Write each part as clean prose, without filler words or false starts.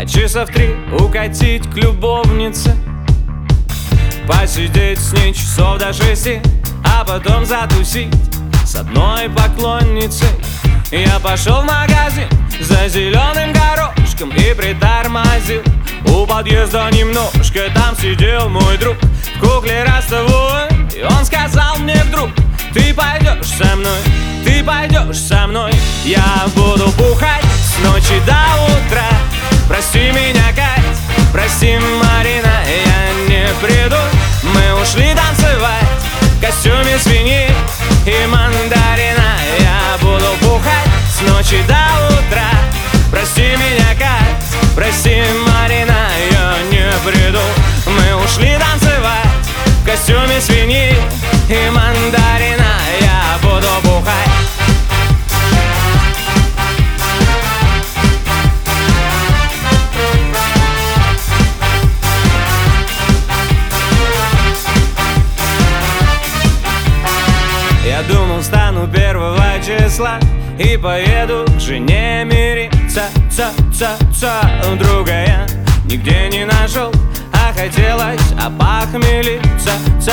часа в 3 укатить к любовнице, посидеть с ней часов до 6, а потом затусить с одной поклонницей. Я пошел в магазин за зеленым горошком и притормозил у подъезда немножко. Там сидел мой друг в кукле ростовой, и он сказал мне вдруг: ты пойдешь со мной, ты пойдешь со мной. Я буду бухать с ночи до утра. Прости меня, Кать, прости, Марина, я не приду. Мы ушли танцевать в костюме свиньи и мандарина. Я буду бухать с ночи до утра. Прости меня, Кать, прости, Марина, я не приду. Мы ушли танцевать в костюме свиньи и мандарина. Я буду бухать. Я думал, стану 1 числа и поеду к жене мириться. Друга я нигде не нашел, а хотелось опохмелиться.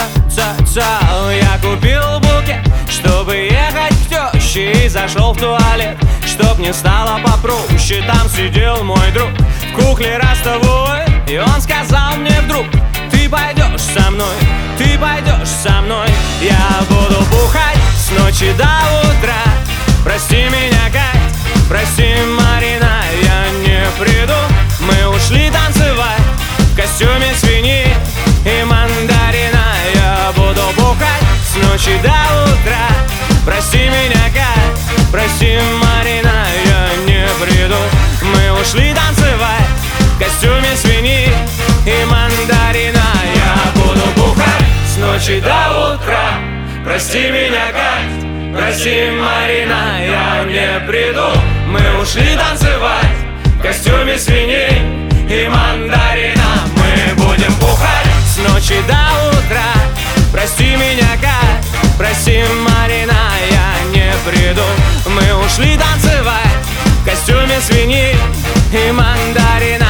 Я купил букет, чтобы ехать к тёще, и зашел в туалет, чтоб не стало попроще. Там сидел мой друг в кукле ростовой, и он сказал мне вдруг: ты пойдешь со мной, ты пойдешь со мной. Я буду бухать с ночи до утра. Прости меня, Кать, прости, Марина, я не приду. Мы ушли танцевать в костюме свиньи и мандарина. Я буду бухать с ночи до утра. Прости меня, Кать, прости, Марина, я не приду. Мы ушли танцевать в костюме свиньи и мандарина. Я буду бухать с ночи до утра. Прости меня, Кать, прости, Марина, я не приду. Мы ушли танцевать в костюме свиньи и мандарина. Мы будем бухать с ночи до утра. Прости меня, Кать, прости, Марина, я не приду. Мы ушли танцевать в костюме свиньи и мандарина.